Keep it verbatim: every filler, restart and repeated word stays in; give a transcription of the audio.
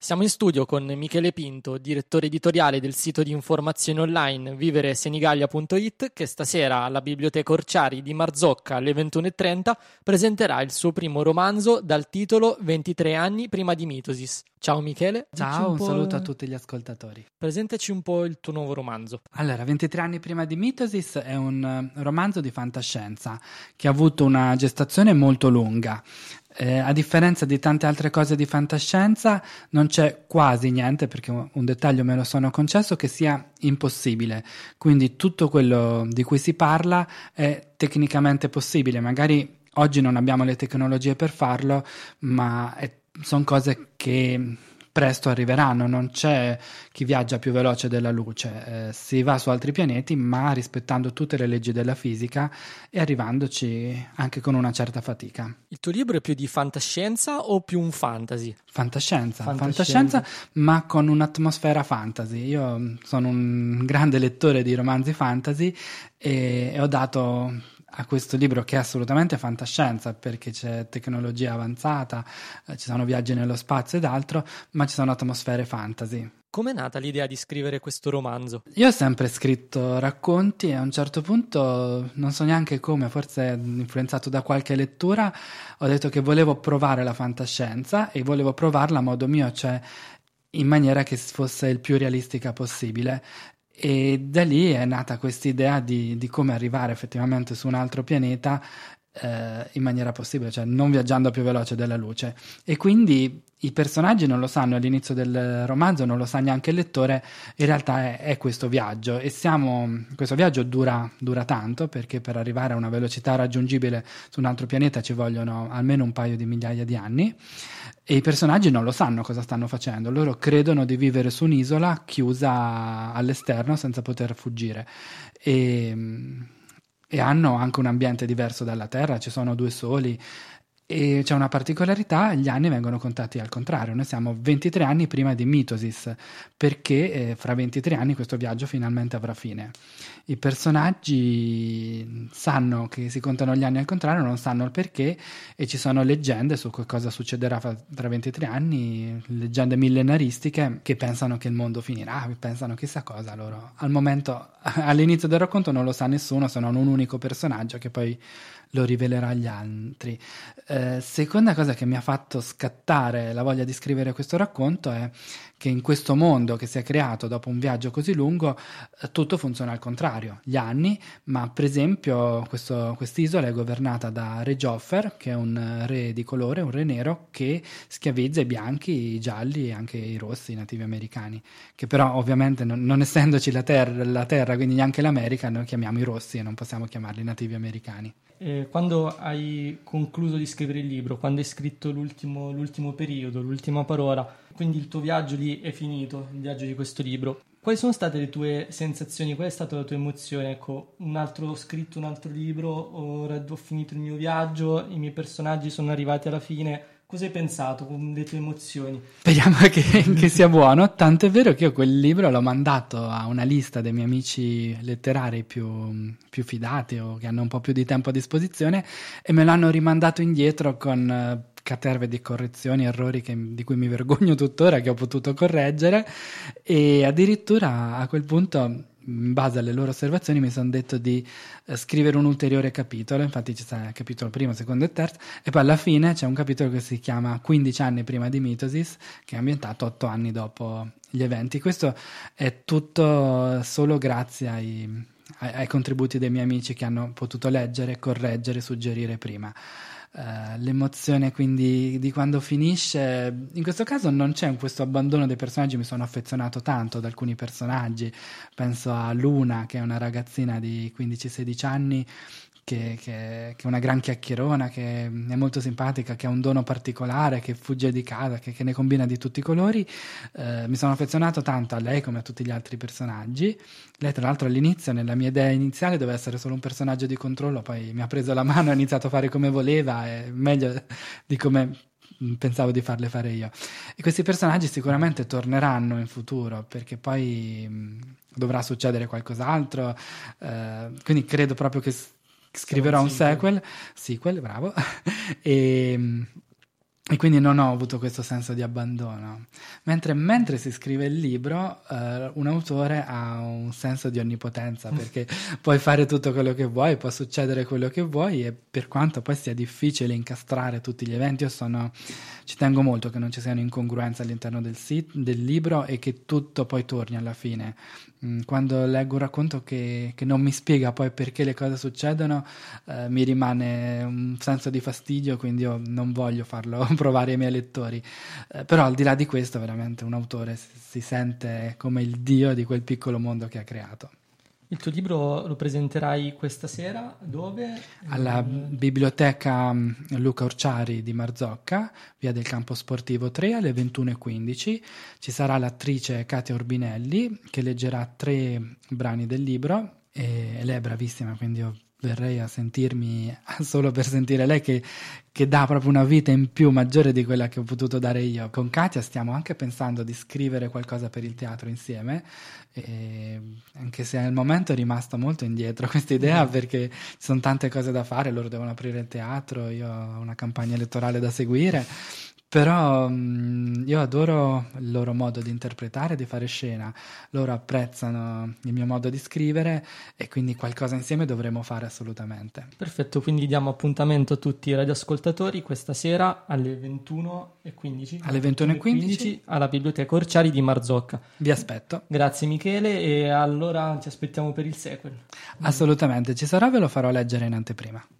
Siamo in studio con Michele Pinto, direttore editoriale del sito di informazione online vivere senigallia punto it, che stasera alla Biblioteca Orciari di Marzocca alle ventuno e trenta presenterà il suo primo romanzo dal titolo ventitré anni prima di mitosis. Ciao Michele. Ciao, un, un saluto a tutti gli ascoltatori. Presentaci un po' il tuo nuovo romanzo. Allora, ventitré anni prima di mitosis è un romanzo di fantascienza che ha avuto una gestazione molto lunga. Eh, a differenza di tante altre cose di fantascienza non c'è quasi niente, perché un dettaglio me lo sono concesso, che sia impossibile. Quindi tutto quello di cui si parla è tecnicamente possibile. Magari oggi non abbiamo le tecnologie per farlo, ma sono cose che presto arriveranno. Non c'è chi viaggia più veloce della luce, eh, si va su altri pianeti, ma rispettando tutte le leggi della fisica e arrivandoci anche con una certa fatica. Il tuo libro è più di fantascienza o più un fantasy? Fantascienza, fantascienza, fantascienza ma con un'atmosfera fantasy. Io sono un grande lettore di romanzi fantasy e, e ho dato a questo libro, che è assolutamente fantascienza perché c'è tecnologia avanzata, eh, ci sono viaggi nello spazio ed altro, ma ci sono atmosfere fantasy. Com'è nata l'idea di scrivere questo romanzo? Io ho sempre scritto racconti e a un certo punto, non so neanche come, forse influenzato da qualche lettura, ho detto che volevo provare la fantascienza e volevo provarla a modo mio, cioè in maniera che fosse il più realistica possibile. E da lì è nata questa idea di, di come arrivare effettivamente su un altro pianeta eh, in maniera possibile, cioè non viaggiando più veloce della luce. E quindi i personaggi non lo sanno all'inizio del romanzo, non lo sa neanche il lettore, in realtà è, è questo viaggio. E siamo, questo viaggio dura, dura tanto, perché per arrivare a una velocità raggiungibile su un altro pianeta ci vogliono almeno un paio di migliaia di anni. E i personaggi non lo sanno cosa stanno facendo, loro credono di vivere su un'isola chiusa all'esterno senza poter fuggire e, e hanno anche un ambiente diverso dalla Terra, ci sono due soli e c'è una particolarità: gli anni vengono contati al contrario, noi siamo ventitré anni prima di mitosis, perché eh, fra ventitré anni questo viaggio finalmente avrà fine. I personaggi sanno che si contano gli anni al contrario, non sanno il perché, e ci sono leggende su cosa succederà tra ventitré anni, leggende millenaristiche che pensano che il mondo finirà, pensano chissà cosa. Loro al momento, all'inizio del racconto, non lo sa nessuno se non un unico personaggio che poi lo rivelerà agli altri. Eh, seconda cosa che mi ha fatto scattare la voglia di scrivere questo racconto è che in questo mondo che si è creato dopo un viaggio così lungo eh, tutto funziona al contrario, gli anni, ma per esempio questo, quest'isola è governata da Re Joffer, che è un re di colore, un re nero che schiavizza i bianchi, i gialli e anche i rossi, i nativi americani, che però ovviamente non, non essendoci la terra, la terra, quindi neanche l'America, noi chiamiamo i rossi e non possiamo chiamarli nativi americani. Eh, quando hai concluso di scrivere il libro, quando hai scritto l'ultimo, l'ultimo periodo, l'ultima parola, quindi il tuo viaggio lì è finito, il viaggio di questo libro, quali sono state le tue sensazioni, qual è stata la tua emozione? Ecco, un altro, ho scritto un altro libro, ora ho finito il mio viaggio, i miei personaggi sono arrivati alla fine. Cosa hai pensato con le tue emozioni? Speriamo che, che sia buono, tanto è vero che io quel libro l'ho mandato a una lista dei miei amici letterari più, più fidati o che hanno un po' più di tempo a disposizione, e me l'hanno rimandato indietro con eh, caterve di correzioni, errori che, di cui mi vergogno tuttora, che ho potuto correggere, e addirittura a quel punto, in base alle loro osservazioni, mi sono detto di eh, scrivere un ulteriore capitolo. Infatti ci sta il capitolo primo, secondo e terzo, e poi alla fine c'è un capitolo che si chiama quindici anni prima di mitosis, che è ambientato otto anni dopo gli eventi. Questo è tutto solo grazie ai, ai, ai contributi dei miei amici che hanno potuto leggere, correggere, suggerire prima. Uh, l'emozione quindi di quando finisce, in questo caso non c'è questo abbandono dei personaggi, mi sono affezionato tanto ad alcuni personaggi, penso a Luna, che è una ragazzina di quindici sedici anni che, che, che è una gran chiacchierona, che è molto simpatica, che ha un dono particolare, che fugge di casa, che, che ne combina di tutti i colori. Uh, mi sono affezionato tanto a lei come a tutti gli altri personaggi. Lei tra l'altro all'inizio, nella mia idea iniziale, doveva essere solo un personaggio di controllo, poi mi ha preso la mano e ha iniziato a fare come voleva, e meglio di come pensavo di farle fare io. E questi personaggi sicuramente torneranno in futuro, perché poi mh, dovrà succedere qualcos'altro, eh, quindi credo proprio che s- scriverò un sequel, sequel, bravo, e... E quindi non ho avuto questo senso di abbandono. Mentre, mentre si scrive il libro, eh, un autore ha un senso di onnipotenza, perché puoi fare tutto quello che vuoi, può succedere quello che vuoi, e per quanto poi sia difficile incastrare tutti gli eventi, io sono, ci tengo molto che non ci siano incongruenze all'interno del, sit, del libro e che tutto poi torni alla fine. Quando leggo un racconto che, che non mi spiega poi perché le cose succedono, eh, mi rimane un senso di fastidio, quindi io non voglio farlo provare ai miei lettori. Eh, però al di là di questo, veramente un autore si, si sente come il dio di quel piccolo mondo che ha creato. Il tuo libro lo presenterai questa sera dove? Alla biblioteca Luca Orciari di Marzocca, via del Campo Sportivo tre, alle ventuno e quindici. Ci sarà l'attrice Katia Urbinelli che leggerà tre brani del libro, e lei è bravissima, quindi io verrei a sentirmi solo per sentire lei, che, che dà proprio una vita in più maggiore di quella che ho potuto dare io. Con Katia stiamo anche pensando di scrivere qualcosa per il teatro insieme, e anche se al momento è rimasta molto indietro questa idea, perché ci sono tante cose da fare, loro devono aprire il teatro, io ho una campagna elettorale da seguire. Però mh, io adoro il loro modo di interpretare, di fare scena, loro apprezzano il mio modo di scrivere, e quindi qualcosa insieme dovremo fare assolutamente. Perfetto, quindi diamo appuntamento a tutti i radioascoltatori questa sera alle ventuno e quindici. Alle ventuno e quindici alla Biblioteca Orciari di Marzocca. Vi aspetto. Grazie Michele, e allora ci aspettiamo per il sequel. Assolutamente, ci sarà, ve lo farò leggere in anteprima.